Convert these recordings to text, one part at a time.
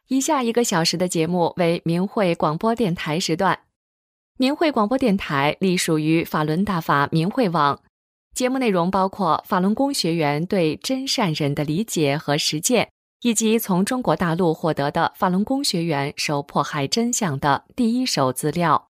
以下1个小时的节目为明慧广播电台时段。明慧广播电台隶属于法轮大法明慧网，节目内容包括法轮功学员对真善忍的理解和实践，以及从中国大陆获得的法轮功学员受迫害真相的第一手资料。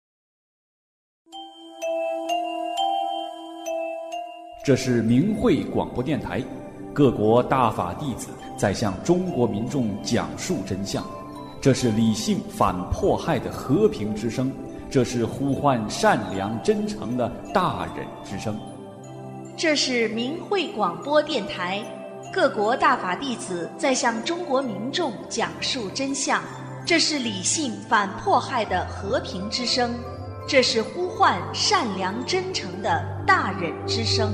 这是明慧广播电台，各国大法弟子在向中国民众讲述真相，这是理性反迫害的和平之声，这是呼唤善良真诚的大忍之声。 这是明慧广播电台，各国大法弟子在向中国民众讲述真相，这是理性反迫害的和平之声，这是呼唤善良真诚的大忍之声。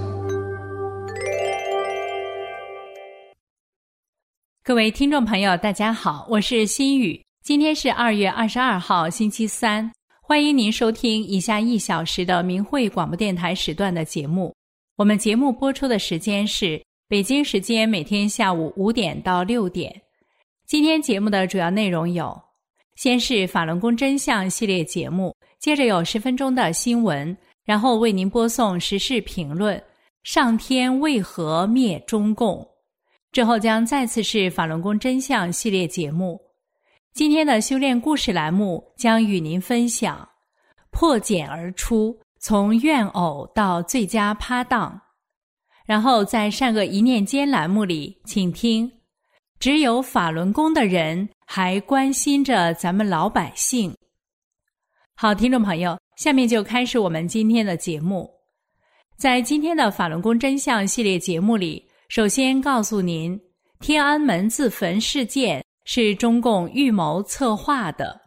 各位听众朋友大家好，我是心雨，今天是2月22号星期三，欢迎您收听以下1小时的明慧广播电台时段的节目。我们节目播出的时间是北京时间每天下午5点到6点。今天节目的主要内容有：先是法轮功真相系列节目，接着有10分钟的新闻，然后为您播送时事评论，上天为何灭中共？之后将再次是法轮功真相系列节目。今天的修炼故事栏目将与您分享破茧而出，从怨偶到最佳趴档。然后在善恶一念间栏目里，请听只有法轮功的人还关心着咱们老百姓。好，听众朋友，下面就开始我们今天的节目。在今天的法轮功真相系列节目里，首先告诉您，天安门自焚事件是中共预谋策划的。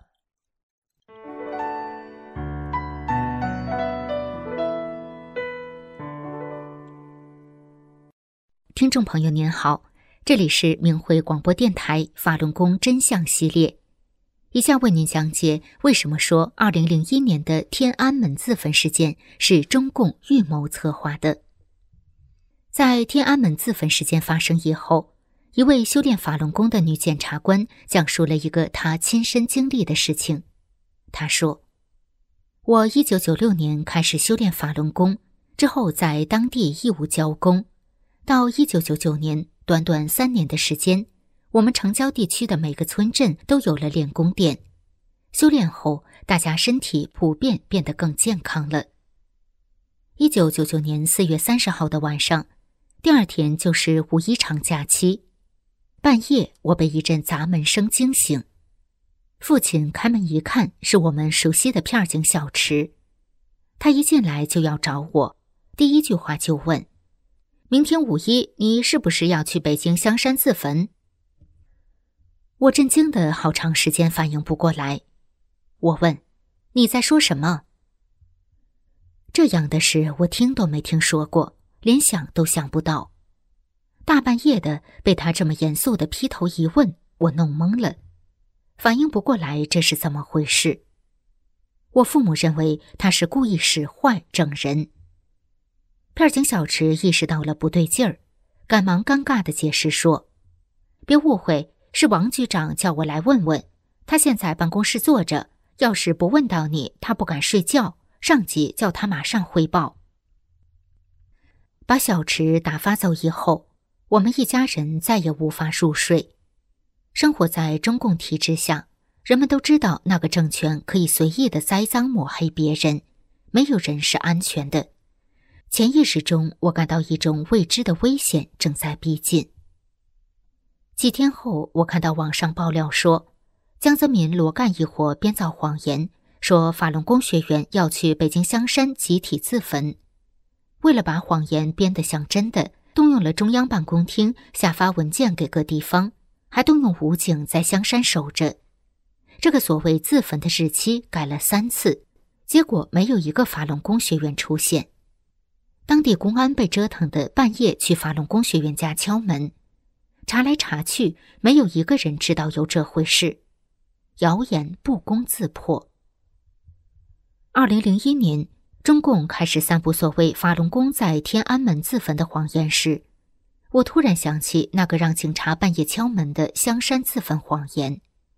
听众朋友您好，这里是明慧广播电台法轮功真相系列，以下为您讲解为什么说2001年的天安门自焚事件是中共预谋策划的。在天安门自焚事件发生以后，一位修炼法轮功的女检察官讲述了一个她亲身经历的事情。她说，我1996年开始修炼法轮功，之后在当地义务教功，到1999年短短3年的时间，我们城郊地区的每个村镇都有了练功店。修炼后，大家身体普遍变得更健康了。1999年4月30号的晚上，第二天就是5一长假期。半夜，我被一阵砸门声惊醒。父亲开门一看，是我们熟悉的片警小池。他一进来就要找我，第一句话就问：明天5一，你是不是要去北京香山自焚？我震惊的好长时间反应不过来。我问：你在说什么？这样的事我听都没听说过，连想都想不到。大半夜的被他这么严肃的劈头一问，我弄懵了，反应不过来这是怎么回事。我父母认为他是故意使坏整人。片警小池意识到了不对劲儿，赶忙尴尬地解释说：别误会，是王局长叫我来问问，他现在办公室坐着，要是不问到你，他不敢睡觉，上级叫他马上汇报。把小池打发走以后，我们一家人再也无法入睡。生活在中共体制下，人们都知道那个政权可以随意的栽赃抹黑别人，没有人是安全的。潜意识中，我感到一种未知的危险正在逼近。几天后，我看到网上爆料说，江泽民、罗干一伙编造谎言，说法轮功学员要去北京香山集体自焚。为了把谎言编得像真的，动用了中央办公厅下发文件给各地方，还动用武警在香山守着。这个所谓自焚的日期改了3次，结果没有一个法轮功学员出现。当地公安被折腾的半夜去法轮功学员家敲门，查来查去，没有一个人知道有这回事。谣言不攻自破。2001年，中共开始散布所谓法轮功在天安门自焚的谎言时，我突然想起那个让警察半夜敲门的香山自焚谎言。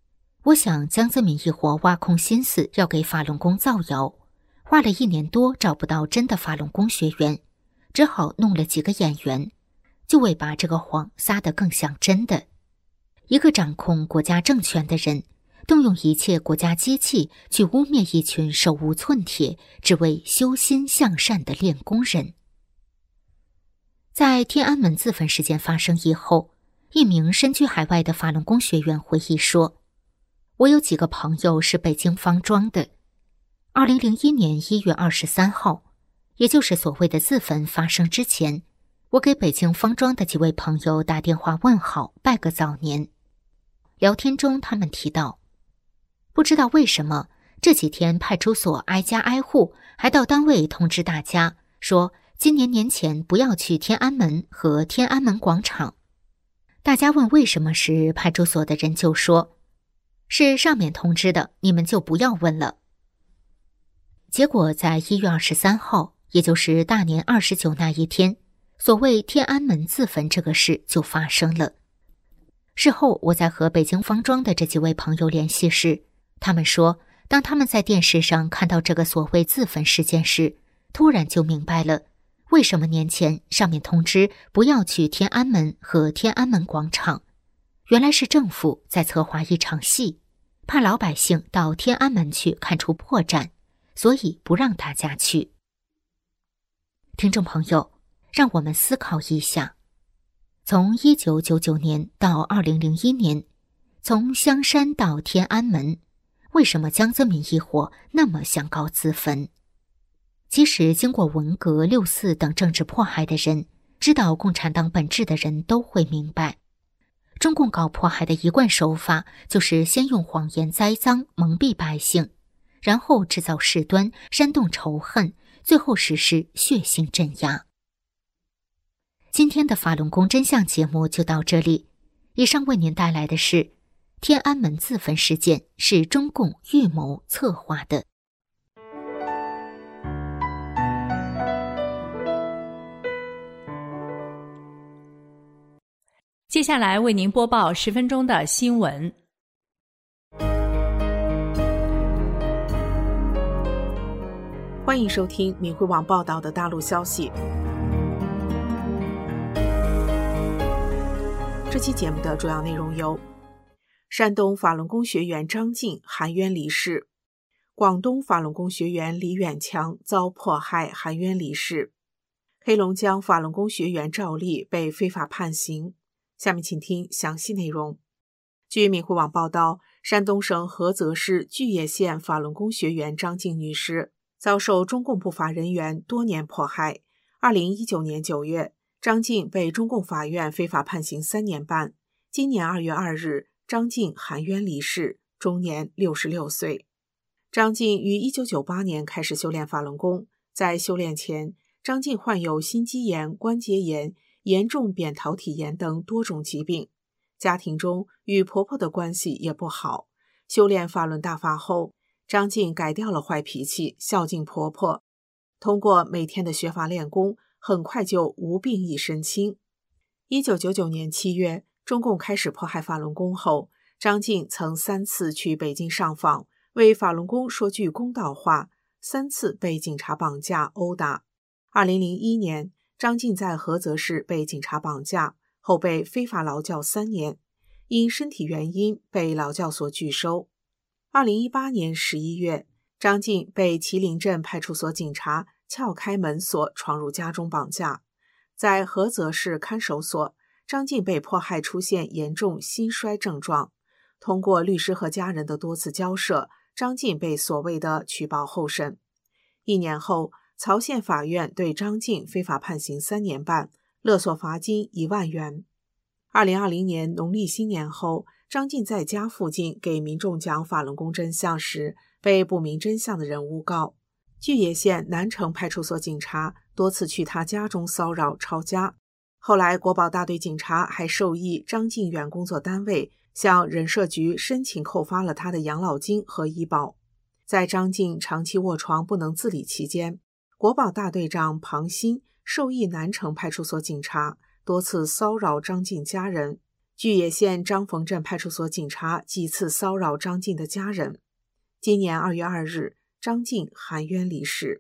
我想江泽民一伙挖空心思要给法轮功造谣，花了1年多找不到真的法轮功学员，只好弄了几个演员，就为把这个谎撒得更像真的。一个掌控国家政权的人，动用一切国家机器去污蔑一群手无寸铁、只为修心向善的练功人。在天安门自焚事件发生以后，一名身居海外的法轮功学员回忆说，我有几个朋友是北京方庄的。2001年1月23号，也就是所谓的自焚发生之前，我给北京方庄的几位朋友打电话问好，拜个早年。聊天中他们提到，不知道为什么这几天派出所挨家挨户，还到单位通知大家说今年年前不要去天安门和天安门广场。大家问为什么时，派出所的人就说，是上面通知的，你们就不要问了。结果在1月23号，也就是大年29那一天，所谓天安门自焚这个事就发生了。事后我在和北京方庄的这几位朋友联系时，他们说，当他们在电视上看到这个所谓自焚事件时，突然就明白了，为什么年前上面通知不要去天安门和天安门广场。原来是政府在策划一场戏，怕老百姓到天安门去看出破绽，所以不让大家去。听众朋友，让我们思考一下，从1999年到2001年，从香山到天安门，为什么江泽民一伙那么想搞自焚？其实经过文革、6四等政治迫害的人，知道共产党本质的人都会明白，中共搞迫害的一贯手法就是先用谎言栽赃蒙蔽百姓，然后制造事端，煽动仇恨，最后实施血腥镇压。今天的法轮功真相节目就到这里，以上为您带来的是天安门自焚事件是中共预谋策划的。 接下来为您播报10分钟的新闻。 欢迎收听明慧网报道的大陆消息。这期节目的主要内容有：山东法轮功学员张静含冤离世，广东法轮功学员李远强遭迫害含冤离世，黑龙江法轮功学员赵丽被非法判刑。下面请听详细内容。据明慧网报道，山东省菏泽市巨野县法轮功学员张静女士遭受中共不法人员多年迫害。2019年9月，张静被中共法院非法判刑3年半。今年2月2日，张静含冤离世，终年66岁。张静于1998年开始修炼法轮功，在修炼前，张静患有心肌炎、关节炎、严重扁桃体炎等多种疾病，家庭中与婆婆的关系也不好。修炼法轮大法后，张静改掉了坏脾气，孝敬婆婆。通过每天的学法练功，很快就无病一身轻。1999年7月，中共开始迫害法轮功后，张静曾3次去北京上访，为法轮功说句公道话，3次被警察绑架殴打。2001年，张静在菏泽市被警察绑架，后被非法劳教3年，因身体原因被劳教所拒收。2018年11月，张静被麒麟镇派出所警察撬开门锁闯入家中绑架。在菏泽市看守所，张静被迫害出现严重心衰症状。通过律师和家人的多次交涉，张静被所谓的取保候审。1年后，曹县法院对张静非法判刑3年半，勒索罚金1万元。2020年农历新年后，张静在家附近给民众讲法轮功真相时，被不明真相的人诬告。巨野县南城派出所警察多次去他家中骚扰抄家。后来国保大队警察还授意张静原工作单位向人社局申请扣发了他的养老金和医保。在张静长期卧床不能自理期间，国保大队长庞鑫授意南城派出所警察多次骚扰张静家人。 巨野县张冯镇派出所警察几次骚扰张静的家人。今年2月2日，张静含冤离世。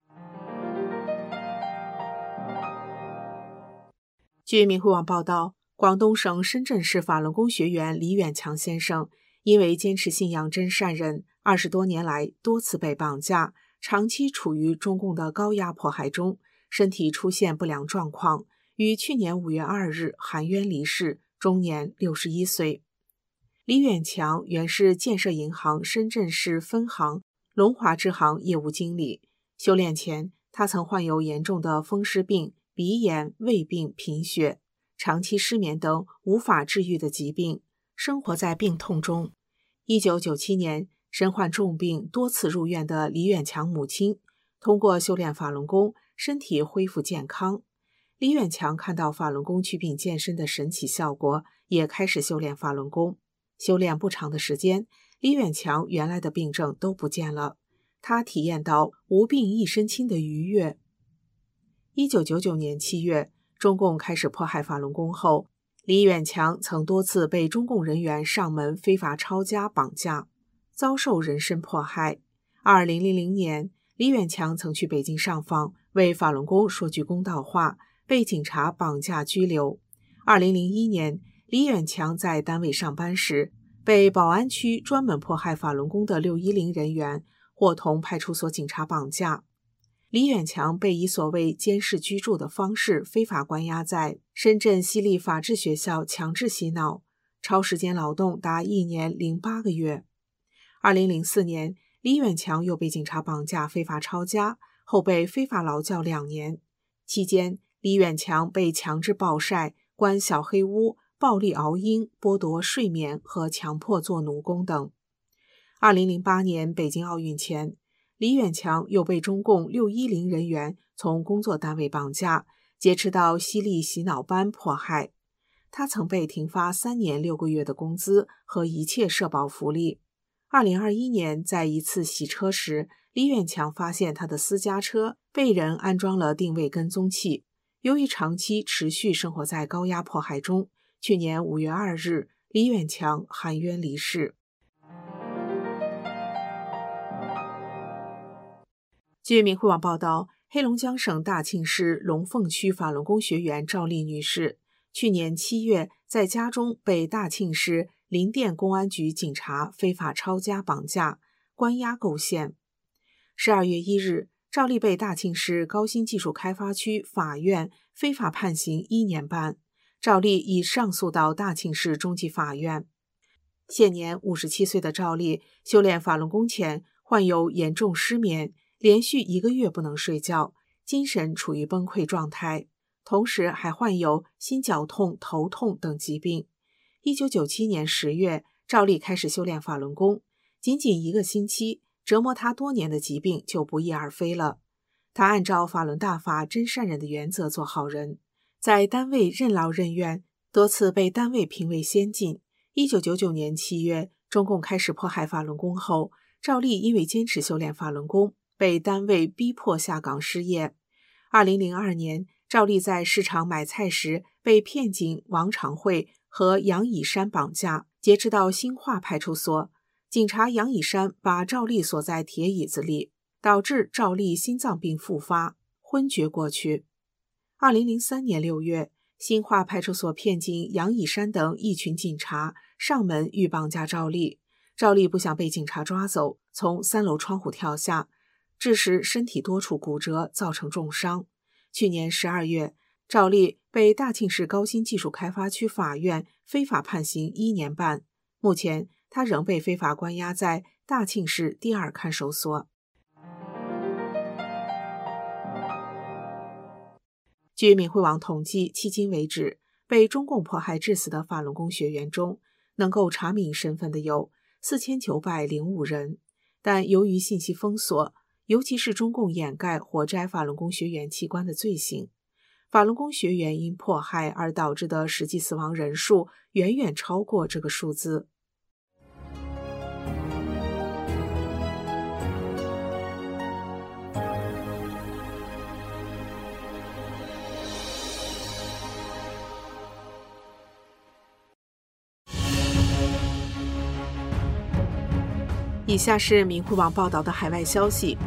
据明慧网报道，广东省深圳市法轮功学员李远强先生因为坚持信仰真善忍，20多年来多次被绑架，长期处于中共的高压迫害中，身体出现不良状况，于去年5月2日含冤离世，终年61岁。李远强原是建设银行深圳市分行龙华支行业务经理，修炼前他曾患有严重的风湿病、鼻炎、胃病、贫血、长期失眠等无法治愈的疾病，生活在病痛中。1997年，身患重病多次入院的李远强母亲通过修炼法轮功，身体恢复健康。李远强看到法轮功祛病健身的神奇效果，也开始修炼法轮功。修炼不长的时间，李远强原来的病症都不见了，他体验到无病一身轻的愉悦。1999年7月，中共开始迫害法轮功后，李远强曾多次被中共人员上门非法抄家绑架，遭受人身迫害。2000年，李远强曾去北京上访，为法轮功说句公道话，被警察绑架拘留。2001年，李远强在单位上班时，被宝安区专门迫害法轮功的610人员伙同派出所警察绑架。李远强被以所谓监视居住的方式非法关押在深圳西丽法治学校，强制洗脑，超时间劳动达1年08个月。2004年，李远强又被警察绑架非法抄家，后被非法劳教2年。期间，李远强被强制暴晒、关小黑屋、暴力熬鹰、剥夺睡眠和强迫做奴工等。2008年北京奥运前，李远强又被中共610人员从工作单位绑架，劫持到西丽洗脑班迫害。他曾被停发3年6个月的工资和一切社保福利。2021年，在一次洗车时，李远强发现他的私家车被人安装了定位跟踪器。由于长期持续生活在高压迫害中，去年5月2日，李远强含冤离世。据明慧网报道，黑龙江省大庆市龙凤区法轮功学员赵丽女士，去年7月在家中被大庆市林甸公安局警察非法抄家绑架，关押构陷。12月1日，赵丽被大庆市高新技术开发区法院非法判刑1年半，赵丽已上诉到大庆市中级法院。现年57岁的赵丽修炼法轮功前患有严重失眠，连续1个月不能睡觉，精神处于崩溃状态，同时还患有心绞痛、头痛等疾病。1997年10月，赵丽开始修炼法轮功，仅仅1个星期，折磨他多年的疾病就不翼而飞了。他按照法轮大法真善忍的原则做好人，在单位任劳任怨，多次被单位评为先进。1999年7月，中共开始迫害法轮功后，赵丽因为坚持修炼法轮功，被单位逼迫下岗失业。2002年，赵丽在市场买菜时被骗警王长慧和杨以山绑架，劫持到兴化派出所。警察杨以山把赵丽锁在铁椅子里，导致赵丽心脏病复发，昏厥过去。2003年6月，兴化派出所骗警杨以山等一群警察上门欲绑架赵丽，赵丽不想被警察抓走，从3楼窗户跳下，致使身体多处骨折，造成重伤。去年12月，赵丽被大庆市高新技术开发区法院非法判刑1年半，目前他仍被非法关押在大庆市第2看守所。据明慧网统计，迄今为止，被中共迫害致死的法轮功学员中，能够查明身份的有4905人，但由于信息封锁，尤其是中共掩盖或摘法轮功学员器官的罪行，法轮功学员因迫害而导致的实际死亡人数远远超过这个数字。 以下是明慧网报道的海外消息，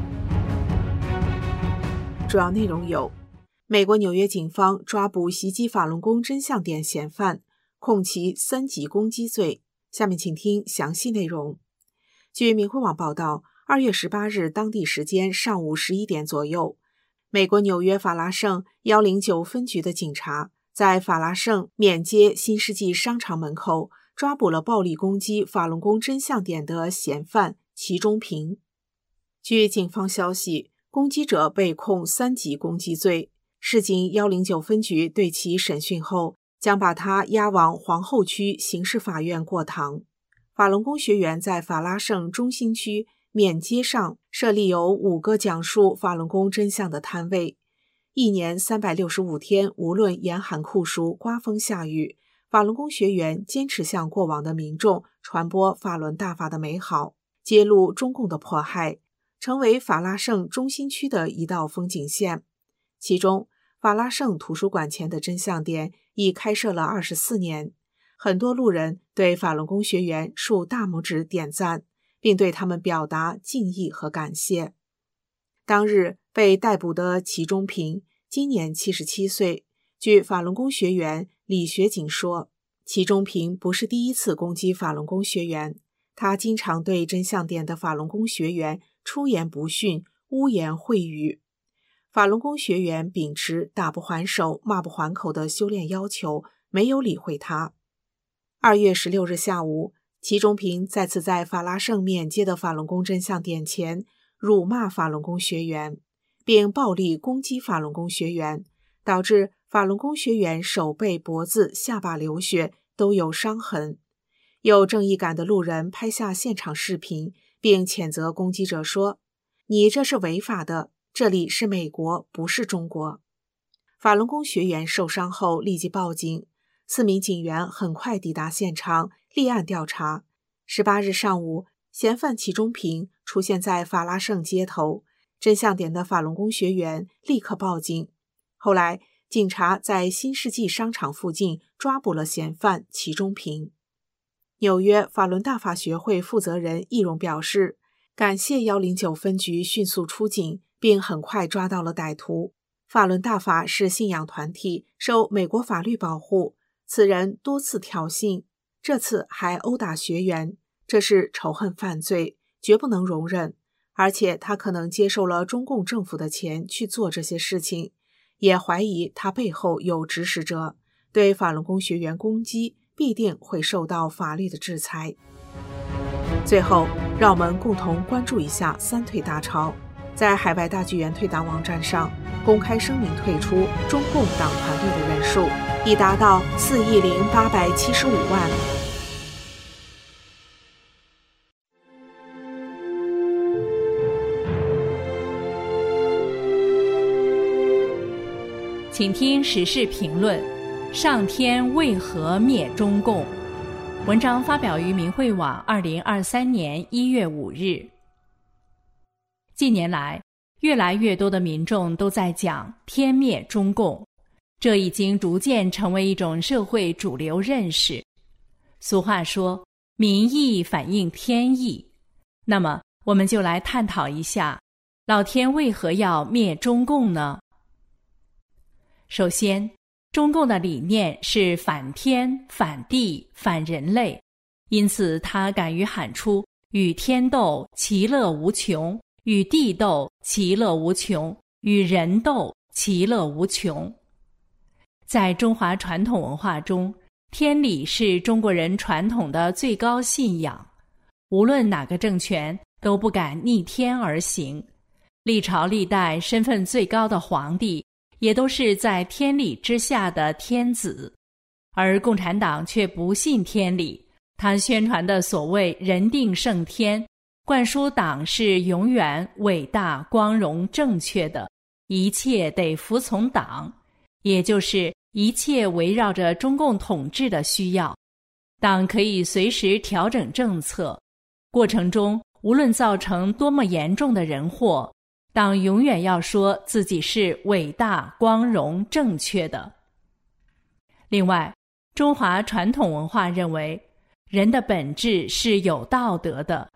主要内容有：美国纽约警方抓捕袭击法轮功真相点嫌犯，控其3级攻击罪。下面请听详细内容。据明慧网报道，2月18日当地时间上午11点左右，美国纽约法拉盛109分局的警察在法拉盛缅街新世纪商场门口抓捕了暴力攻击法轮功真相点的嫌犯齐中平。据警方消息，攻击者被控3级攻击罪，市警109分局对其审讯后，将把他押往皇后区刑事法院过堂。法轮功学员在法拉盛中心区缅街上设立有5个讲述法轮功真相的摊位，一年365天，无论严寒酷暑、刮风下雨，法轮功学员坚持向过往的民众传播法轮大法的美好，揭露中共的迫害，成为法拉盛中心区的一道风景线。其中，法拉盛图书馆前的真相点已开设了24年，很多路人对法轮功学员竖大拇指点赞，并对他们表达敬意和感谢。当日被逮捕的齐中平今年77岁。据法轮功学员李学景说，齐中平不是第一次攻击法轮功学员，他经常对真相点的法轮功学员出言不逊、污言秽语。法轮功学员秉持打不还手、骂不还口的修炼要求，没有理会他。2月16日下午，齐中平再次在法拉盛缅街的法轮功真相点前辱骂法轮功学员，并暴力攻击法轮功学员，导致法轮功学员手背、脖子、下巴流血，都有伤痕。有正义感的路人拍下现场视频，并谴责攻击者说：“你这是违法的，这里是美国，不是中国。”法轮功学员受伤后立即报警，4名警员很快抵达现场，立案调查。18日上午，嫌犯齐中平出现在法拉盛街头，真相点的法轮功学员立刻报警。后来，警察在新世纪商场附近抓捕了嫌犯齐中平。纽约法轮大法学会负责人易容表示，感谢109分局迅速出警，并很快抓到了歹徒。法轮大法是信仰团体，受美国法律保护。此人多次挑衅，这次还殴打学员，这是仇恨犯罪，绝不能容忍。而且他可能接受了中共政府的钱去做这些事情，也怀疑他背后有指使者，对法轮功学员攻击必定会受到法律的制裁。最后，让我们共同关注一下3退大潮。在海外大剧院退党网站上公开声明退出中共党团队的人数已达到4.875亿。 请听时事评论：上天为何灭中共？文章发表于明慧网2023年1月5日。近年来，越来越多的民众都在讲天灭中共，这已经逐渐成为一种社会主流认识。俗话说，民意反映天意。那么，我们就来探讨一下，老天为何要灭中共呢？首先，中共的理念是反天、反地、反人类，因此他敢于喊出与天斗，其乐无穷；与地斗，其乐无穷；与人斗，其乐无穷。在中华传统文化中，天理是中国人传统的最高信仰，无论哪个政权都不敢逆天而行。历朝历代身份最高的皇帝也都是在天理之下的天子，而共产党却不信天理，他宣传的所谓人定胜天，灌输党是永远伟大、光荣、正确的，一切得服从党，也就是一切围绕着中共统治的需要。党可以随时调整政策，过程中无论造成多么严重的人祸，党永远要说自己是伟大、光荣、正确的。另外，中华传统文化认为，人的本质是有道德的，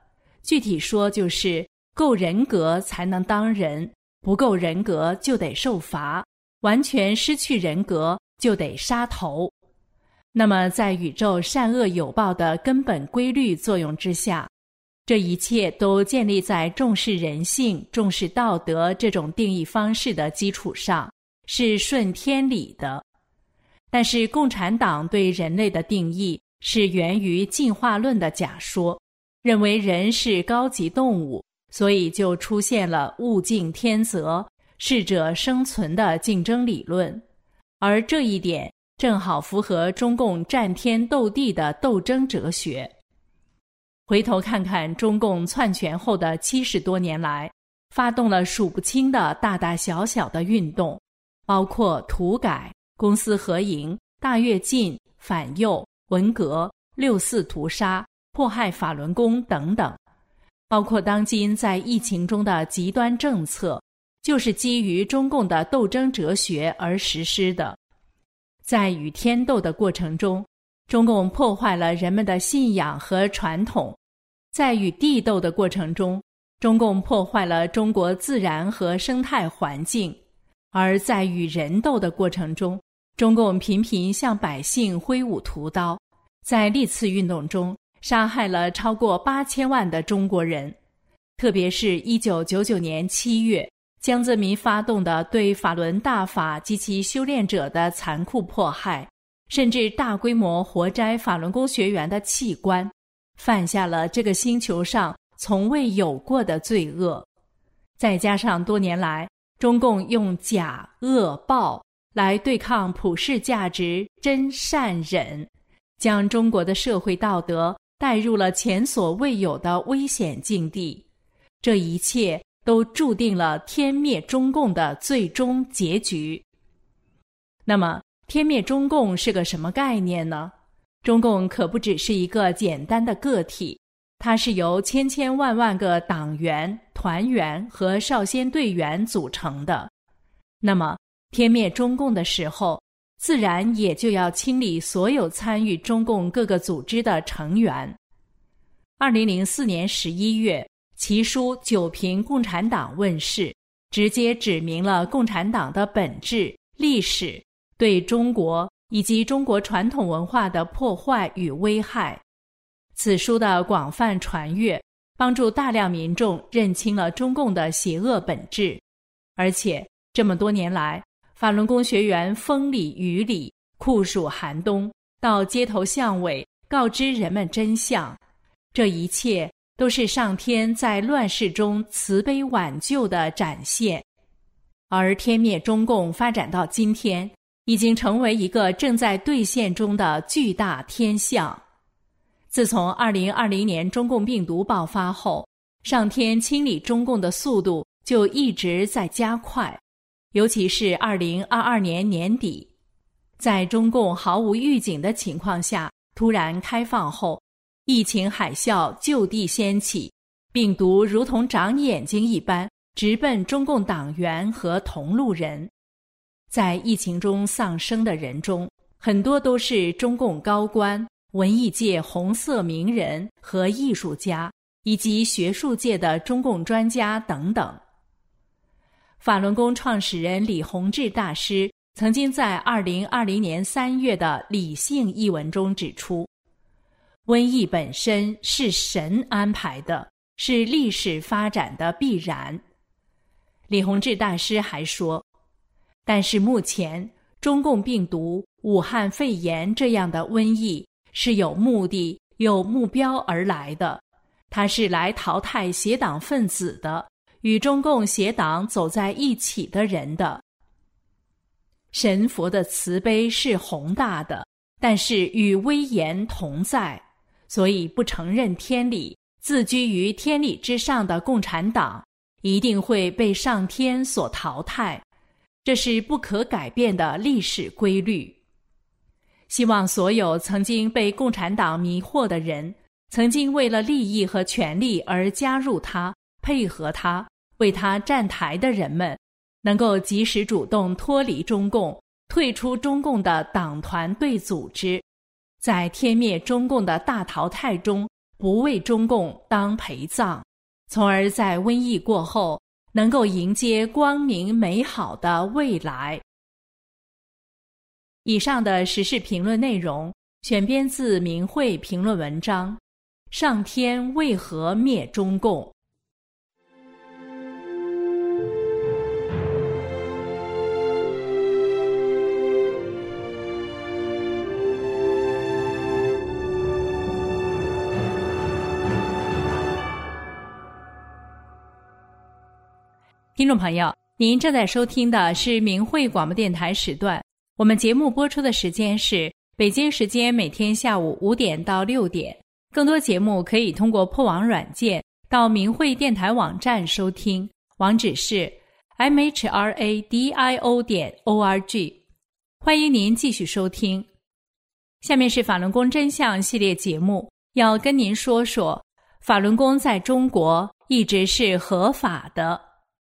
具体说就是够人格才能当人，不够人格就得受罚，完全失去人格就得杀头。那么在宇宙善恶有报的根本规律作用之下，这一切都建立在重视人性、重视道德这种定义方式的基础上，是顺天理的。但是共产党对人类的定义是源于进化论的假说，认为人是高级动物，所以就出现了物竞天择、适者生存的竞争理论。而这一点正好符合中共战天斗地的斗争哲学。回头看看中共篡权后的70多年来，发动了数不清的大大小小的运动，包括土改、公私合营、大跃进、反右、文革、6·4屠杀、迫害法轮功等等，包括当今在疫情中的极端政策，就是基于中共的斗争哲学而实施的。在与天斗的过程中，中共破坏了人们的信仰和传统；在与地斗的过程中，中共破坏了中国自然和生态环境；而在与人斗的过程中，中共频频向百姓挥舞屠刀，在历次运动中杀害了超过8000万的中国人。特别是1999年7月，江泽民发动的对法轮大法及其修炼者的残酷迫害，甚至大规模活摘法轮功学员的器官，犯下了这个星球上从未有过的罪恶。再加上多年来中共用假恶暴来对抗普世价值真善忍，将中国的社会道德带入了前所未有的危险境地。这一切都注定了天灭中共的最终结局。那么天灭中共是个什么概念呢？中共可不只是一个简单的个体，它是由千千万万个党员、团员和少先队员组成的。那么天灭中共的时候，自然也就要清理所有参与中共各个组织的成员。2004年11月，其书《九评共产党》问世，直接指明了共产党的本质、历史对中国以及中国传统文化的破坏与危害。此书的广泛传阅，帮助大量民众认清了中共的邪恶本质。而且这么多年来，法轮功学员风里雨里、酷暑寒冬，到街头巷尾告知人们真相，这一切都是上天在乱世中慈悲挽救的展现。而天灭中共发展到今天，已经成为一个正在兑现中的巨大天象。自从2020年中共病毒爆发后，上天清理中共的速度就一直在加快，尤其是2022年年底，在中共毫无预警的情况下突然开放后，疫情海啸就地掀起，病毒如同长眼睛一般直奔中共党员和同路人。在疫情中丧生的人中，很多都是中共高官、文艺界红色名人和艺术家，以及学术界的中共专家等等。法轮功创始人李洪志大师曾经在2020年3月的《理性》一文中指出，瘟疫本身是神安排的，是历史发展的必然。李洪志大师还说，但是目前中共病毒、武汉肺炎这样的瘟疫是有目的、有目标而来的，它是来淘汰邪党分子的，与中共邪党走在一起的人的。神佛的慈悲是宏大的，但是与威严同在，所以不承认天理、自居于天理之上的共产党一定会被上天所淘汰，这是不可改变的历史规律。希望所有曾经被共产党迷惑的人，曾经为了利益和权力而加入他、配合他、为他站台的人们，能够及时主动脱离中共，退出中共的党团队组织，在天灭中共的大淘汰中不为中共当陪葬，从而在瘟疫过后能够迎接光明美好的未来。以上的时事评论内容选编自明慧评论文章《上天为何灭中共》。听众朋友，您正在收听的是明慧广播电台时段，我们节目播出的时间是北京时间每天下午5点到6点。更多节目可以通过破网软件到明慧电台网站收听，网址是 mhradio.org。 欢迎您继续收听。下面是法轮功真相系列节目，要跟您说说法轮功在中国一直是合法的。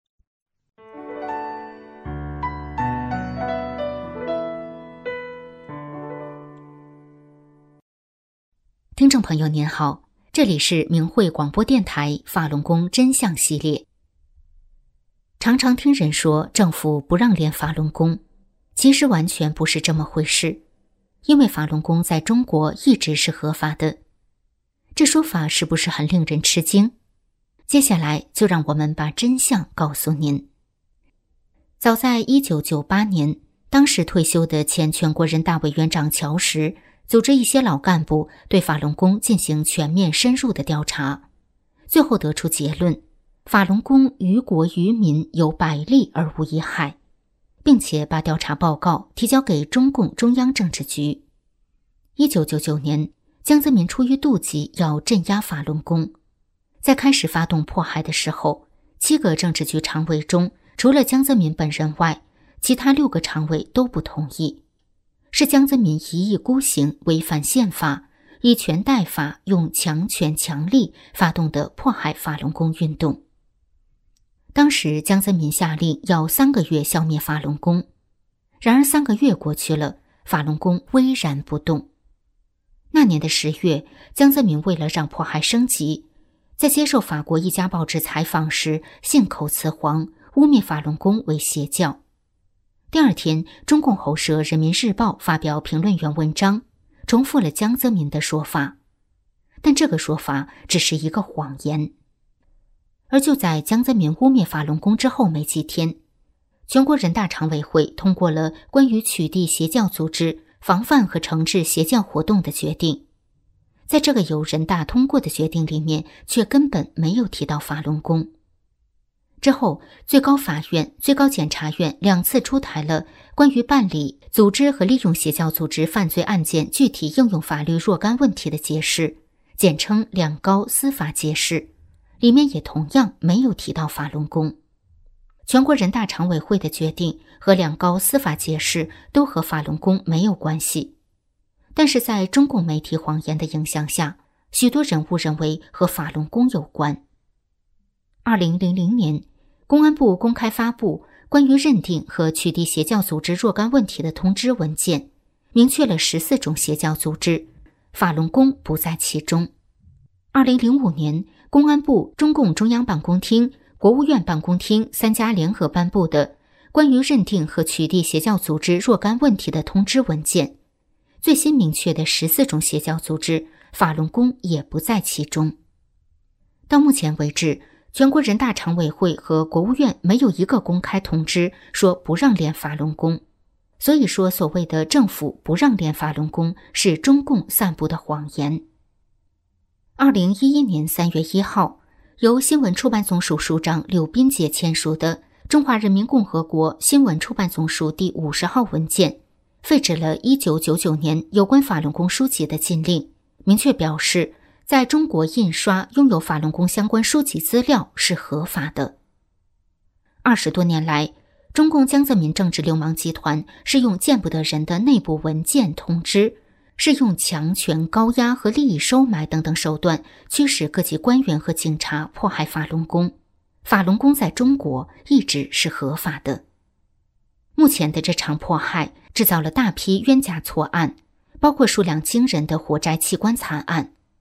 听众朋友您好，这里是明慧广播电台法轮功真相系列。常常听人说政府不让练法轮功，其实完全不是这么回事，因为法轮功在中国一直是合法的。这说法是不是很令人吃惊？接下来就让我们把真相告诉您。早在1998年，当时退休的前全国人大委员长乔石组织一些老干部对法轮功进行全面深入的调查，最后得出结论，法轮功于国于民有百利而无一害，并且把调查报告提交给中共中央政治局。1999年，江泽民出于妒忌要镇压法轮功，在开始发动迫害的时候，7个政治局常委中，除了江泽民本人外，其他6个常委都不同意。是江泽民一意孤行，违反宪法，以权代法，用强权强力发动的迫害法轮功运动。当时江泽民下令要3个月消灭法轮功，然而3个月过去了，法轮功巍然不动。那年的10月，江泽民为了让迫害升级，在接受法国一家报纸采访时信口雌黄，污蔑法轮功为邪教。第二天，中共喉舌《人民日报》发表评论员文章，重复了江泽民的说法，但这个说法只是一个谎言。而就在江泽民污蔑法轮功之后没几天，全国人大常委会通过了关于取缔邪教组织、防范和惩治邪教活动的决定。在这个由人大通过的决定里面，却根本没有提到法轮功。之后，最高法院、最高检察院2次出台了关于办理、组织和利用邪教组织犯罪案件具体应用法律若干问题的解释，简称2高司法解释，里面也同样没有提到法轮功。全国人大常委会的决定和2高司法解释都和法轮功没有关系，但是在中共媒体谎言的影响下，许多人误认为和法轮功有关。2000年，公安部公开发布关于认定和取缔邪教组织若干问题的通知文件，明确了14种邪教组织，法轮功不在其中。2005年，公安部、中共中央办公厅、国务院办公厅3家联合颁布的关于认定和取缔邪教组织若干问题的通知文件，最新明确的14种邪教组织，法轮功也不在其中。到目前为止，全国人大常委会和国务院没有一个公开通知说不让练法轮功，所以说所谓的政府不让练法轮功是中共散布的谎言。2011年3月1号，由新闻出版总署署长柳斌杰签署的《中华人民共和国新闻出版总署第50号文件》，废止了1999年有关法轮功书籍的禁令，明确表示在中国印刷拥有法轮功相关书籍资料是合法的。20多年来，中共江泽民政治流氓集团是用见不得人的内部文件通知，是用强权高压和利益收买等等手段驱使各级官员和警察迫害法轮功。法轮功在中国一直是合法的。目前的这场迫害制造了大批冤假错案，包括数量惊人的活摘器官惨案。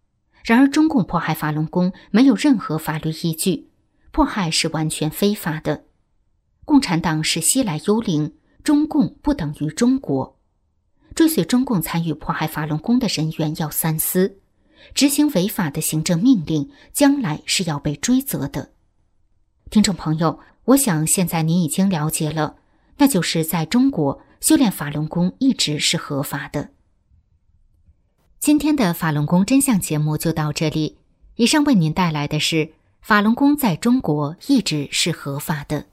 然而中共迫害法轮功没有任何法律依据，迫害是完全非法的。共产党是西来幽灵，中共不等于中国。追随中共参与迫害法轮功的人员要三思，执行违法的行政命令，将来是要被追责的。听众朋友，我想现在您已经了解了，那就是在中国修炼法轮功一直是合法的。今天的法轮功真相节目就到这里，以上为您带来的是法轮功在中国一直是合法的。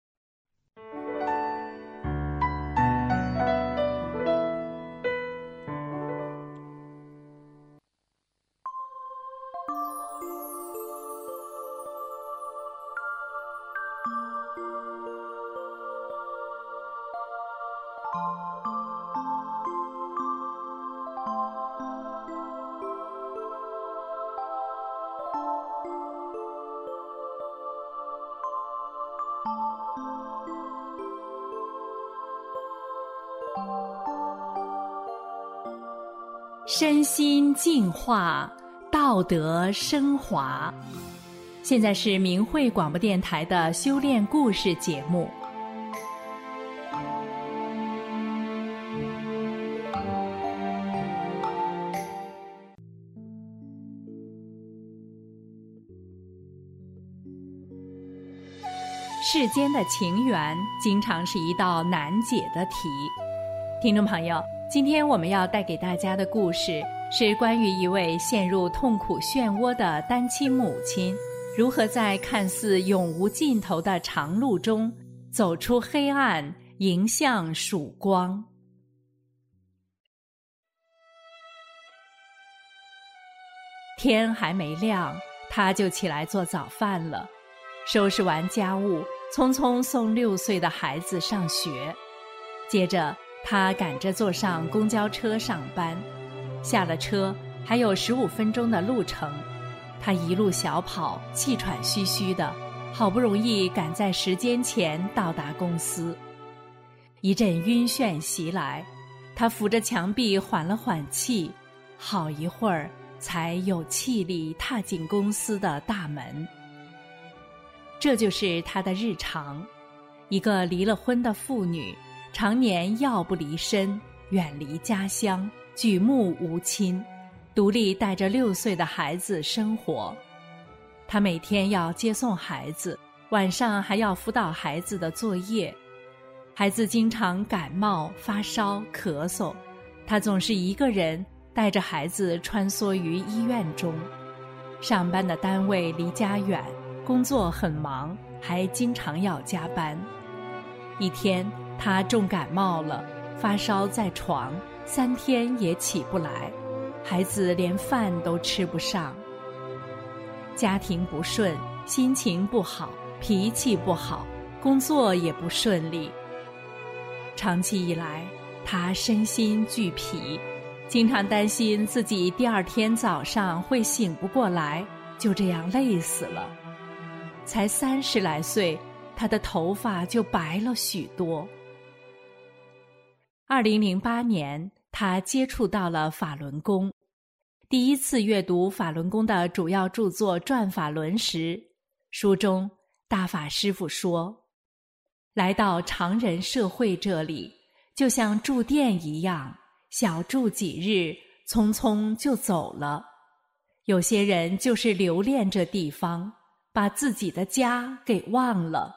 身心净化，道德升华。现在是明慧广播电台的修炼故事节目。世间的情缘经常是一道难解的题。听众朋友，今天我们要带给大家的故事是关于一位陷入痛苦漩涡的单亲母亲，如何在看似永无尽头的长路中走出黑暗，迎向曙光。天还没亮，她就起来做早饭了，收拾完家务，匆匆送6岁的孩子上学。接着他赶着坐上公交车上班，下了车还有15分钟的路程，他一路小跑，气喘吁吁的，好不容易赶在时间前到达公司。一阵晕眩袭来，他扶着墙壁缓了缓气，好一会儿才有气力踏进公司的大门。这就是他的日常，一个离了婚的妇女，常年药不离身，远离家乡，举目无亲，独立带着6岁的孩子生活。她每天要接送孩子，晚上还要辅导孩子的作业。孩子经常感冒、发烧、咳嗽，她总是一个人带着孩子穿梭于医院中。上班的单位离家远，工作很忙，还经常要加班。一天他重感冒了，发烧在床，3天也起不来，孩子连饭都吃不上。家庭不顺，心情不好，脾气不好，工作也不顺利。长期以来，他身心俱疲，经常担心自己第2天早上会醒不过来，就这样累死了。才30来岁，他的头发就白了许多。2008年，他接触到了法轮功。第一次阅读法轮功的主要著作《转法轮》时，书中大法师父说，来到常人社会这里，就像住店一样，小住几日，匆匆就走了。有些人就是留恋这地方，把自己的家给忘了。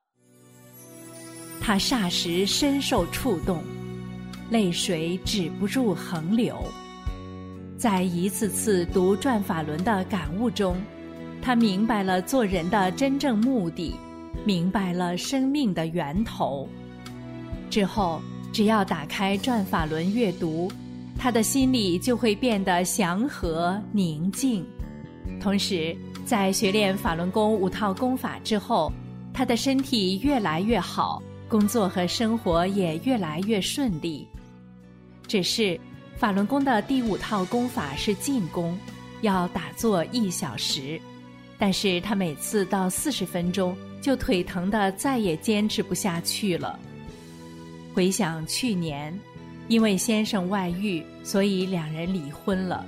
他霎时深受触动，泪水止不住横流。在一次次读《转法轮》的感悟中，他明白了做人的真正目的，明白了生命的源头。之后，只要打开《转法轮》阅读，他的心里就会变得祥和宁静。同时，在学练法轮功5套功法之后，他的身体越来越好，工作和生活也越来越顺利。只是法轮功的第5套功法是静功，要打坐1小时，但是他每次到40分钟就腿疼得再也坚持不下去了。回想去年，因为先生外遇，所以2人离婚了。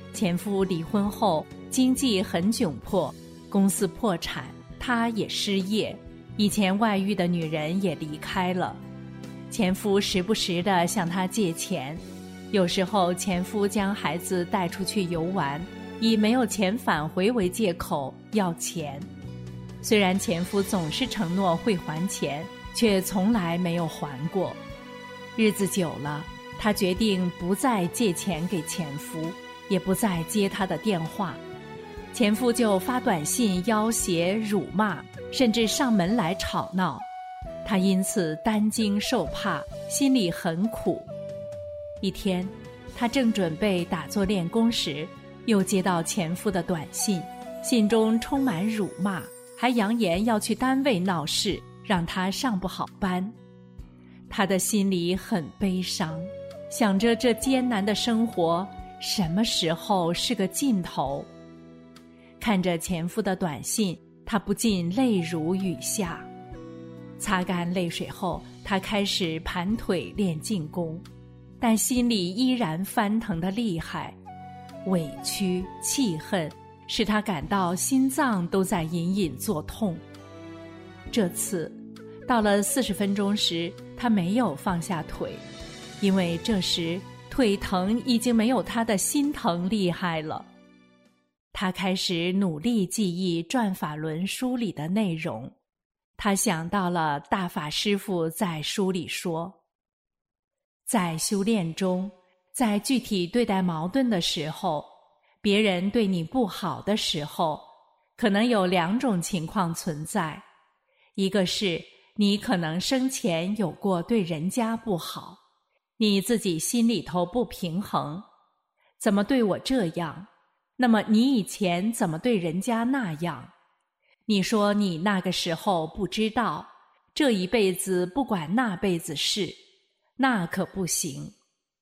前夫离婚后经济很窘迫，公司破产，他也失业，以前外遇的女人也离开了。前夫时不时地向她借钱，有时候前夫将孩子带出去游玩，以没有钱返回为借口要钱。虽然前夫总是承诺会还钱，却从来没有还过。日子久了，她决定不再借钱给前夫，也不再接他的电话。前夫就发短信要挟、辱骂，甚至上门来吵闹。她因此担惊受怕，心里很苦。一天，她正准备打坐练功时，又接到前夫的短信，信中充满辱骂，还扬言要去单位闹事，让她上不好班。她的心里很悲伤，想着这艰难的生活什么时候是个尽头。看着前夫的短信，她不禁泪如雨下。擦干泪水后，她开始盘腿练静功，但心里依然翻腾得厉害，委屈、气恨使她感到心脏都在隐隐作痛。这次到了40分钟时，她没有放下腿，因为这时腿疼已经没有她的心疼厉害了。她开始努力记忆《转法轮》书里的内容。她想到了大法师父在书里说，在修炼中，在具体对待矛盾的时候，别人对你不好的时候，可能有2种情况存在。一个是你可能生前有过对人家不好，你自己心里头不平衡，怎么对我这样？那么你以前怎么对人家那样？你说你那个时候不知道，这一辈子不管那辈子事，那可不行。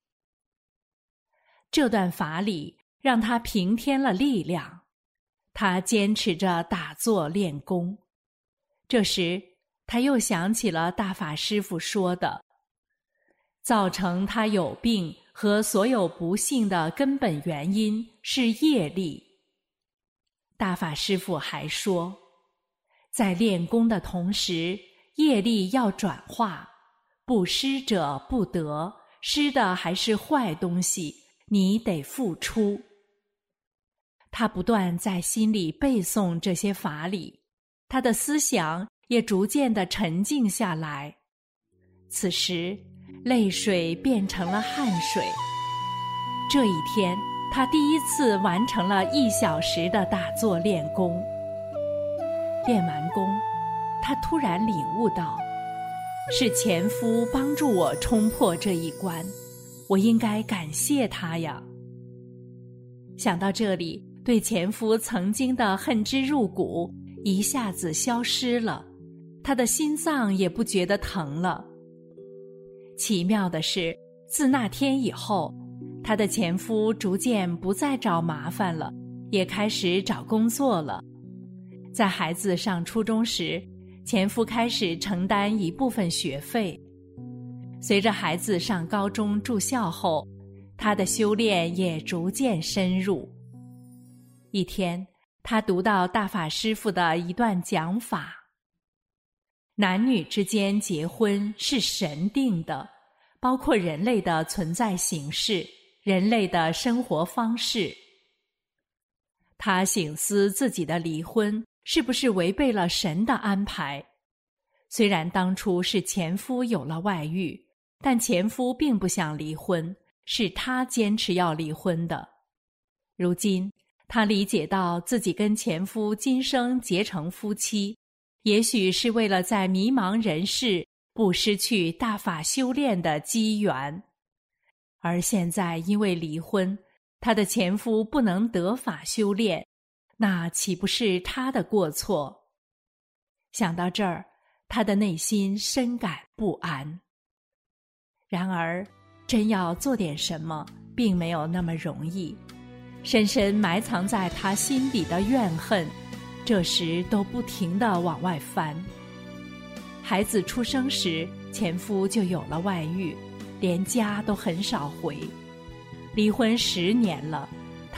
这段法理让他平添了力量，他坚持着打坐练功。这时他又想起了大法师父说的，造成他有病和所有不幸的根本原因是业力。大法师父还说，在练功的同时，业力要转化，不施者不得，施的还是坏东西，你得付出。他不断在心里背诵这些法理，他的思想也逐渐地沉静下来。此时泪水变成了汗水。这一天，他第一次完成了1小时的打坐练功。练完功，他突然领悟到，是前夫帮助我冲破这一关，我应该感谢他呀。想到这里，对前夫曾经的恨之入骨一下子消失了，他的心脏也不觉得疼了。奇妙的是，自那天以后，她的前夫逐渐不再找麻烦了，也开始找工作了。在孩子上初中时，前夫开始承担一部分学费。随着孩子上高中住校后，他的修炼也逐渐深入。一天，他读到大法师父的一段讲法，男女之间结婚是神定的，包括人类的存在形式，人类的生活方式。他省思自己的离婚是不是违背了神的安排。虽然当初是前夫有了外遇，但前夫并不想离婚，是他坚持要离婚的。如今他理解到自己跟前夫今生结成夫妻，也许是为了在迷茫人世不失去大法修炼的机缘。而现在因为离婚，他的前夫不能得法修炼，那岂不是他的过错？想到这儿，他的内心深感不安。然而，真要做点什么，并没有那么容易。深深埋藏在他心底的怨恨，这时都不停地往外翻。孩子出生时，前夫就有了外遇，连家都很少回。离婚10年了，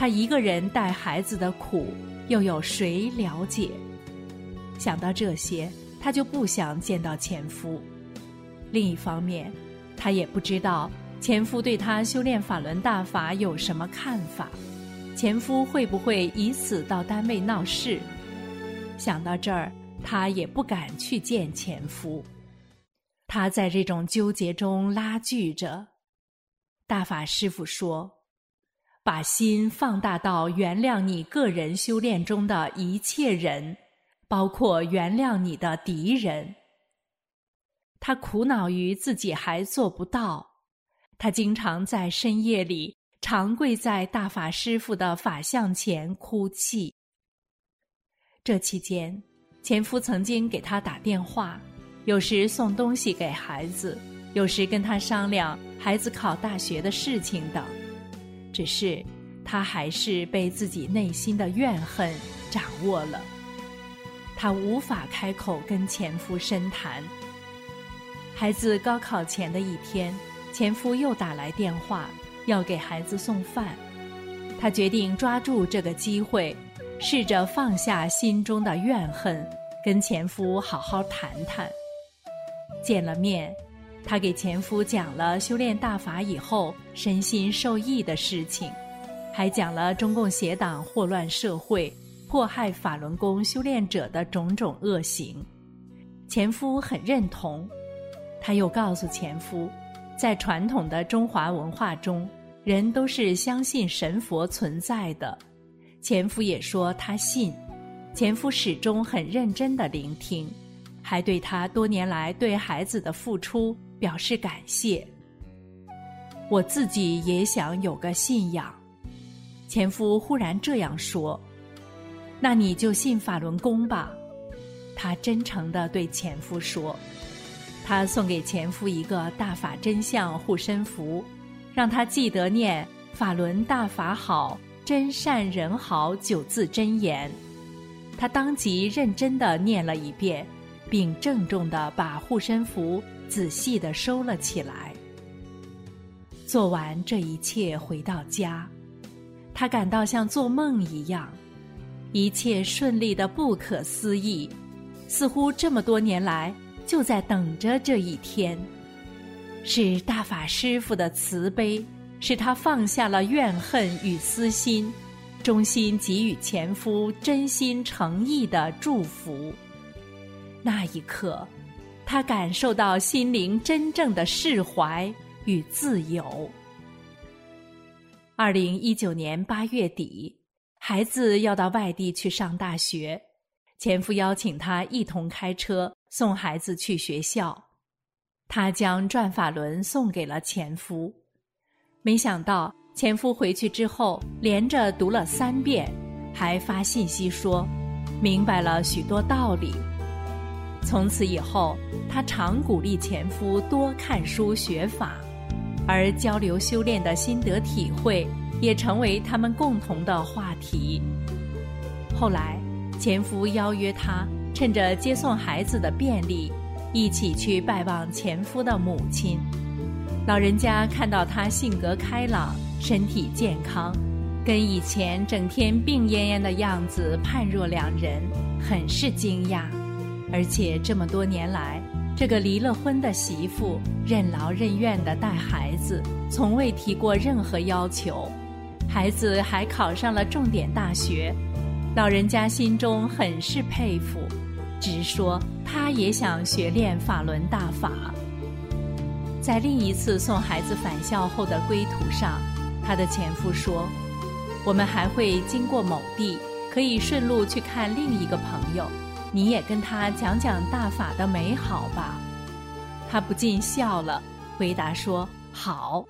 他一个人带孩子的苦，又有谁了解？想到这些，他就不想见到前夫。另一方面，他也不知道前夫对他修炼法轮大法有什么看法，前夫会不会以此到单位闹事？想到这儿，他也不敢去见前夫。他在这种纠结中拉锯着。大法师父说，把心放大到原谅你个人修炼中的一切人，包括原谅你的敌人。他苦恼于自己还做不到，他经常在深夜里长跪在大法师父的法像前哭泣。这期间，前夫曾经给他打电话，有时送东西给孩子，有时跟他商量孩子考大学的事情等。只是他还是被自己内心的怨恨掌握了，他无法开口跟前夫深谈。孩子高考前的一天，前夫又打来电话，要给孩子送饭。他决定抓住这个机会，试着放下心中的怨恨，跟前夫好好谈谈。见了面，他给前夫讲了修炼大法以后身心受益的事情，还讲了中共邪党祸乱社会、迫害法轮功修炼者的种种恶行。前夫很认同。他又告诉前夫，在传统的中华文化中，人都是相信神佛存在的。前夫也说他信。前夫始终很认真地聆听，还对他多年来对孩子的付出表示感谢。我自己也想有个信仰。前夫忽然这样说，那你就信法轮功吧。他真诚地对前夫说。他送给前夫一个大法真相护身符，让他记得念法轮大法好，真善人好9字真言。他当即认真地念了一遍，并郑重地把护身符仔细地收了起来。做完这一切回到家，他感到像做梦一样，一切顺利得不可思议，似乎这么多年来就在等着这一天。是大法师父的慈悲，使他放下了怨恨与私心，衷心给予前夫真心诚意的祝福。那一刻，他感受到心灵真正的释怀与自由。2019年8月底，孩子要到外地去上大学，前夫邀请他一同开车送孩子去学校。他将转法轮送给了前夫，没想到前夫回去之后连着读了3遍，还发信息说明白了许多道理。从此以后，他常鼓励前夫多看书学法，而交流修炼的心得体会也成为他们共同的话题。后来前夫邀约他趁着接送孩子的便利，一起去拜望前夫的母亲。老人家看到他性格开朗，身体健康，跟以前整天病恹恹的样子判若两人，很是惊讶。而且这么多年来，这个离了婚的媳妇任劳任怨地带孩子，从未提过任何要求，孩子还考上了重点大学。老人家心中很是佩服，直说他也想学练法轮大法。在另一次送孩子返校后的归途上，他的前夫说，我们还会经过某地，可以顺路去看另一个朋友，你也跟他讲讲大法的美好吧。他不禁笑了，回答说好。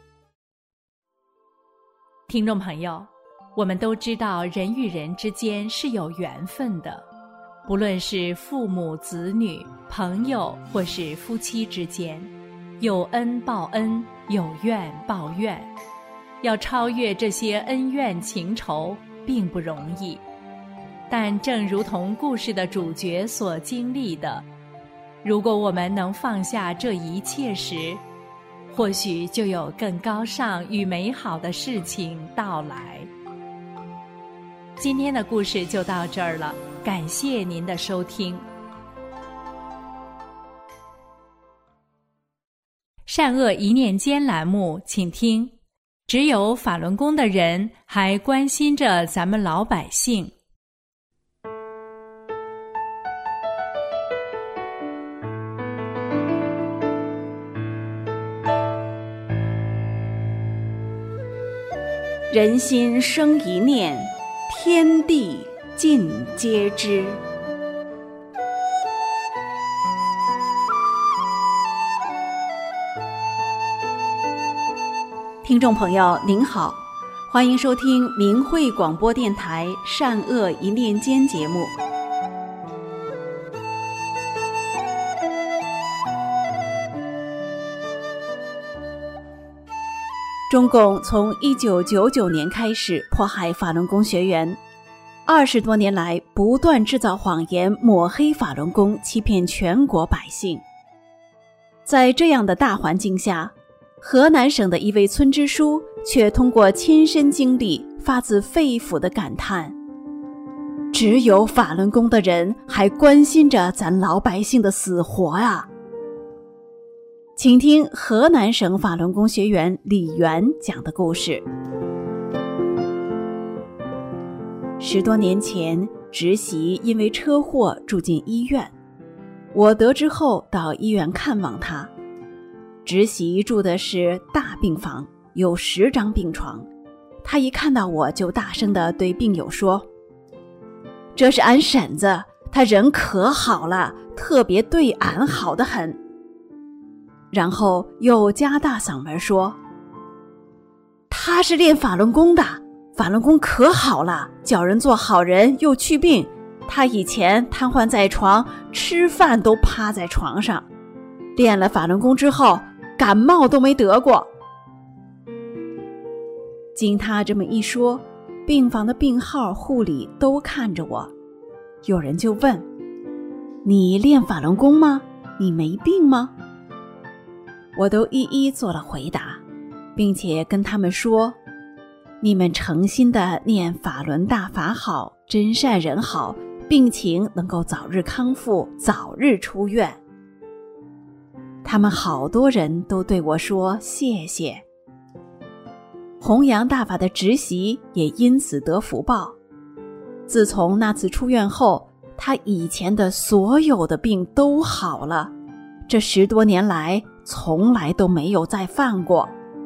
听众朋友，我们都知道人与人之间是有缘分的，不论是父母子女、朋友或是夫妻之间，有恩报恩，有怨报怨，要超越这些恩怨情仇并不容易。但正如同故事的主角所经历的，如果我们能放下这一切时，或许就有更高尚与美好的事情到来。 今天的故事就到这儿了，感谢您的收听。善恶一念间栏目，请听，只有法轮功的人还关心着咱们老百姓。 人心生一念，天地尽皆知。听众朋友您好，欢迎收听明慧广播电台善恶一念间节目。中共从1999年开始迫害法轮功学员，20多年来不断制造谎言，抹黑法轮功，欺骗全国百姓。在这样的大环境下，河南省的一位村支书却通过亲身经历，发自肺腑地感叹：只有法轮功的人还关心着咱老百姓的死活啊！请听河南省法轮功学员李元讲的故事。10多年前，侄媳因为车祸住进医院，我得知后到医院看望她。侄媳住的是大病房，有10张病床。她一看到我就大声地对病友说：“这是俺婶子，她人可好了，特别对俺好得很。”然后又加大嗓门说：“她是练法轮功的，法轮功可好了，教人做好人又去病。她以前瘫痪在床，吃饭都趴在床上，练了法轮功之后，感冒都没得过。”经她这么一说，病房的病号、护理都看着我。有人就问：“你练法轮功吗？你没病吗？”我都一一做了回答，并且跟他们说：“你们诚心的念法轮大法好，真善人好，病情能够早日康复，早日出院。”他们好多人都对我说谢谢。弘扬大法的侄媳也因此得福报。自从那次出院后，她以前的所有的病都好了，这10多年来从来都没有再犯过。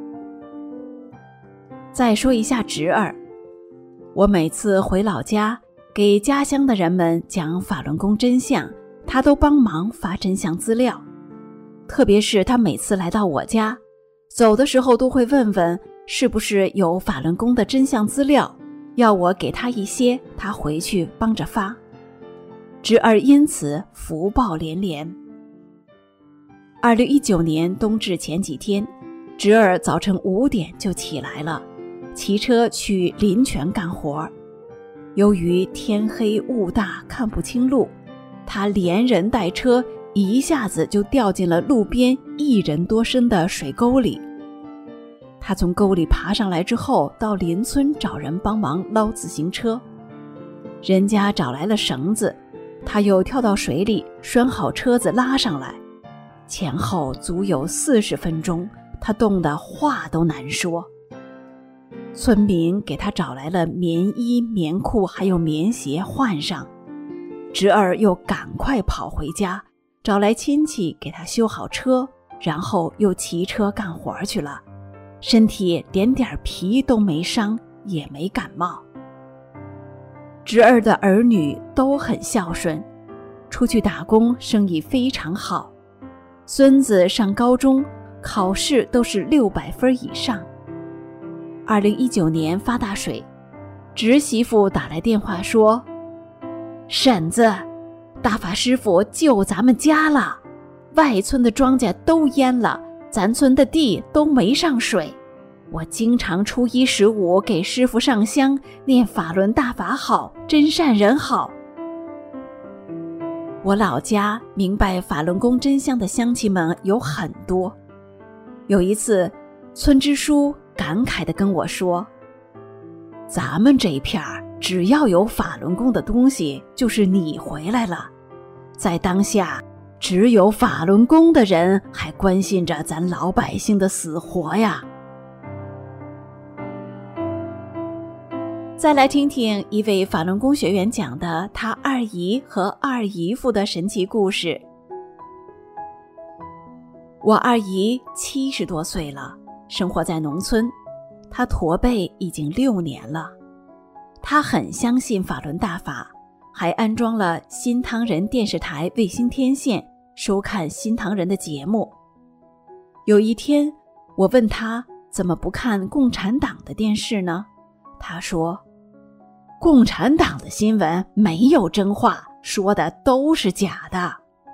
再说一下侄儿，我每次回老家给家乡的人们讲法轮功真相，他都帮忙发真相资料。特别是他每次来到我家，走的时候都会问问是不是有法轮功的真相资料，要我给他一些，他回去帮着发。侄儿因此福报连连。2019年冬至前几天，侄儿早晨5点就起来了，骑车去临泉干活。由于天黑雾大，看不清路，他连人带车一下子就掉进了路边1人多深的水沟里。他从沟里爬上来之后，到邻村找人帮忙捞自行车。人家找来了绳子，他又跳到水里拴好车子拉上来。前后足有40分钟，他冻得话都难说。村民给他找来了棉衣、棉裤还有棉鞋换上。侄儿又赶快跑回家，找来亲戚给他修好车，然后又骑车干活去了，身体连点皮都没伤，也没感冒。侄儿的儿女都很孝顺，出去打工，生意非常好。孙子上高中，考试都是600分以上。2019年发大水，侄媳妇打来电话说：“婶子，大法师傅救咱们家了，外村的庄稼都淹了，咱村的地都没上水。我经常初1、15给师傅上香，念法轮大法好，真善人好。”我老家明白法轮功真相的乡亲们有很多。有一次，村支书感慨地跟我说：“咱们这一片只要有法轮功的东西，就是你回来了。在当下，只有法轮功的人还关心着咱老百姓的死活呀。再来听听一位法轮功学员讲的他二姨和二姨夫的神奇故事。我二姨70多岁了，生活在农村，她驼背已经6年了。她很相信法轮大法，还安装了新唐人电视台卫星天线，收看新唐人的节目。有一天，我问她怎么不看共产党的电视呢？她说，共产党的新闻没有真话，说的都是假的。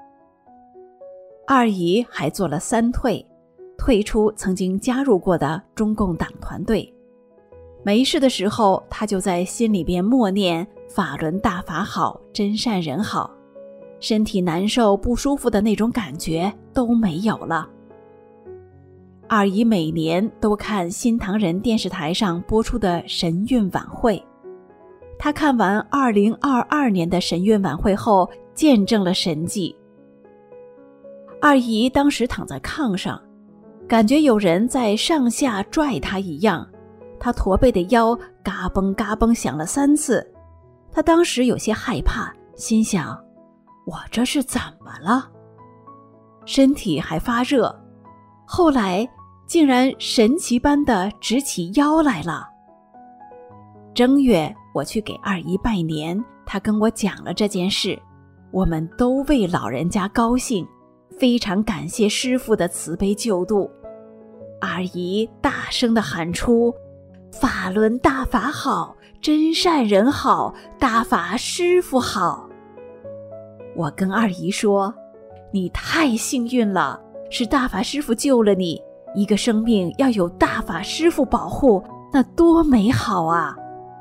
二姨还做了3退，退出曾经加入过的中共党团队。没事的时候，她就在心里边默念法轮大法好，真善人好，身体难受不舒服的那种感觉都没有了。二姨每年都看新唐人电视台上播出的神韵晚会，她看完2022年的神韵晚会后，见证了神迹。二姨当时躺在炕上，感觉有人在上下拽她一样，她驼背的腰嘎嘣嘎嘣响了3次。她当时有些害怕，心想，我这是怎么了？身体还发热，后来竟然神奇般的直起腰来了。正月我去给二姨拜年，她跟我讲了这件事，我们都为老人家高兴，非常感谢师父的慈悲救度。二姨大声地喊出，法轮大法好，真善人好，大法师父好。我跟二姨说，你太幸运了，是大法师父救了你，一个生命要有大法师父保护，那多美好啊。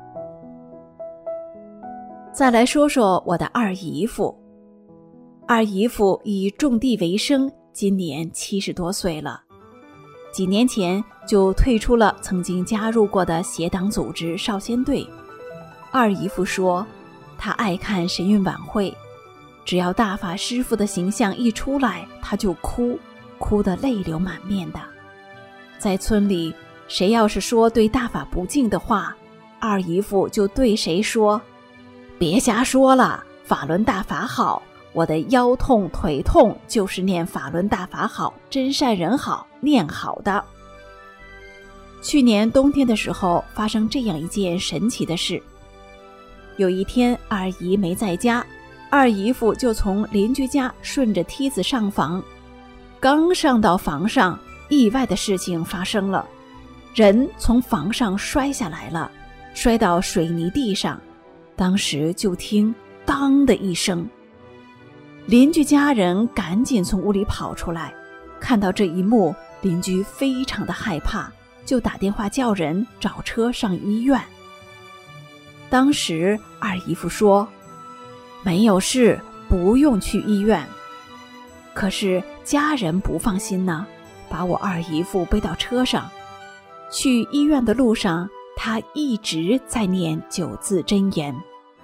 再来说说我的二姨夫。二姨夫以种地为生，今年70多岁了。几年前就退出了曾经加入过的邪党组织少先队。二姨夫说，他爱看神韵晚会，只要大法师父的形象一出来，他就哭得泪流满面的。在村里，谁要是说对大法不敬的话，二姨夫就对谁说，别瞎说了，法轮大法好，我的腰痛腿痛就是念法轮大法好，真善人好念好的。去年冬天的时候，发生这样一件神奇的事。有一天二姨没在家，二姨夫就从邻居家顺着梯子上房，刚上到房上，意外的事情发生了，人从房上摔下来了，摔到水泥地上，当时就听当的一声，邻居家人赶紧从屋里跑出来，看到这一幕，邻居非常的害怕，就打电话叫人找车上医院。当时二姨夫说，没有事，不用去医院。可是家人不放心呢，把我二姨夫背到车上。去医院的路上，他一直在念9字真言。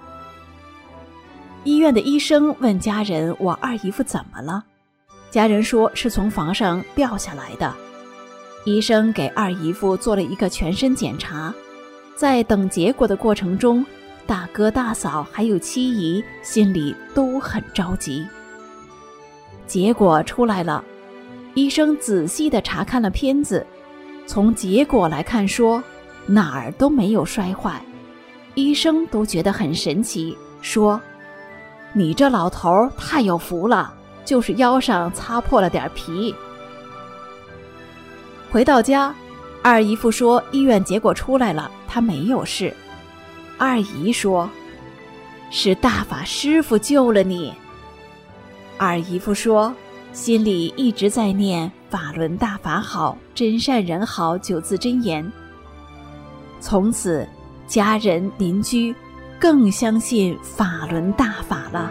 医院的医生问家人，我二姨夫怎么了？家人说是从房上掉下来的。医生给二姨夫做了一个全身检查，在等结果的过程中，大哥大嫂还有妻姨心里都很着急。结果出来了，医生仔细地查看了片子，从结果来看说哪儿都没有摔坏，医生都觉得很神奇，说你这老头太有福了，就是腰上擦破了点皮。回到家，二姨夫说医院结果出来了，他没有事。二姨说，是大法师父救了你。二姨夫说，心里一直在念法轮大法好，真善人好9字真言。从此家人邻居更相信法轮大法了。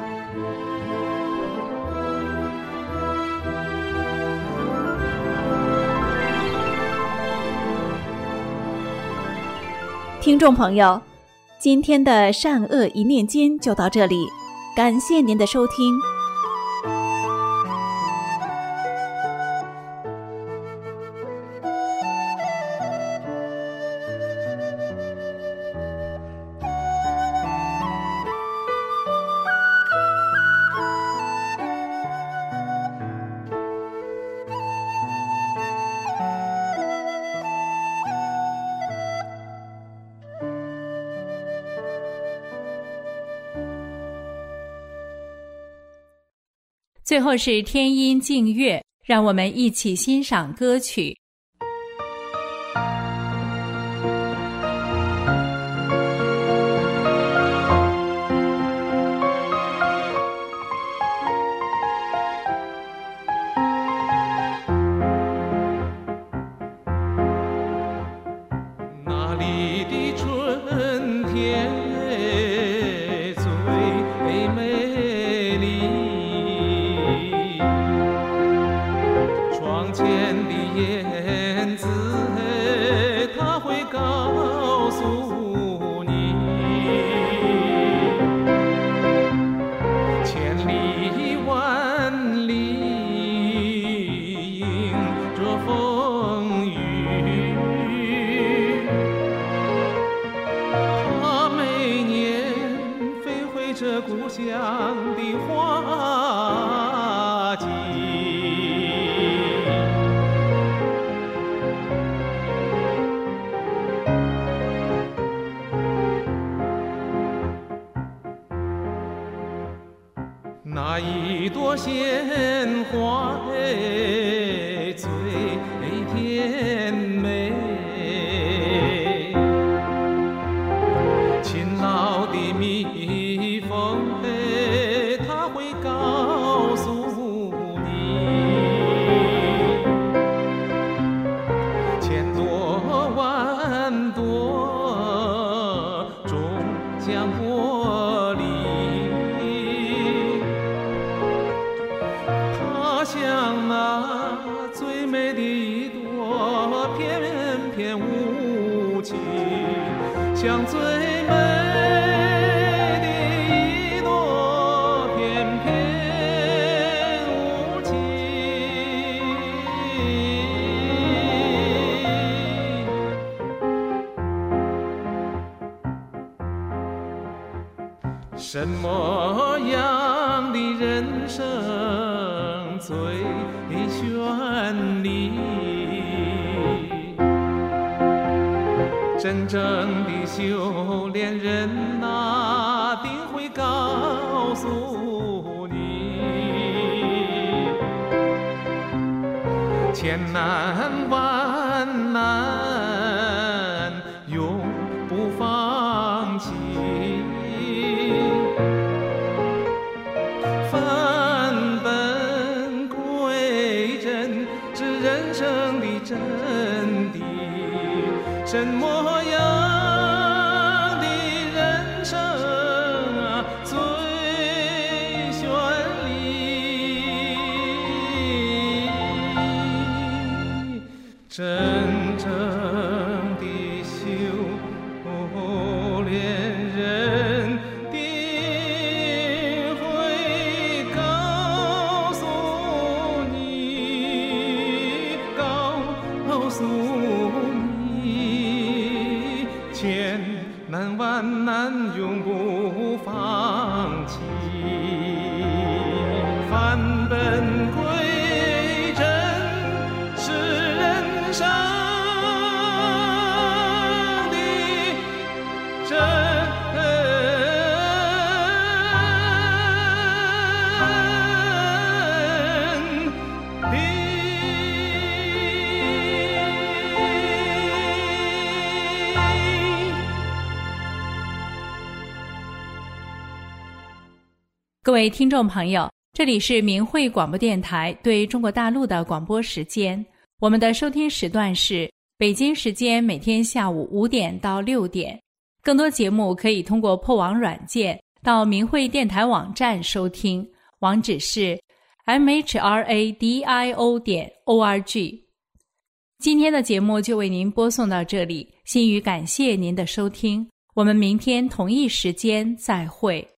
听众朋友， 今天的善恶一念间就到这里，感谢您的收听。 最后是天音静乐，让我们一起欣赏歌曲。 那里的春天最美丽，窗前的燕子它会告诉你，千里万里迎着风雨，它每年飞回这故乡的花季。那一朵鲜花最甜美，勤劳的蜜蜂它会告诉你，千朵万朵终将脱离，它像那最美的一朵翩翩舞旗，像最美的一朵翩翩舞旗。什么样的人生最绚丽？真正的修炼人哪定会告诉你，千难万难永不放弃，返本归真是人生的真谛。什么样的人生最绚丽？真正的修炼人定会告诉你，告诉你，千难万难永不放弃，返本归真是人生的真各位听众朋友，这里是明慧广播电台对中国大陆的广播时间，我们的收听时段是北京时间每天下午5点到6点。更多节目可以通过破网软件到明慧电台网站收听，网址是 mhradio.org。 今天的节目就为您播送到这里，心语感谢您的收听， 我们明天同一时间再会。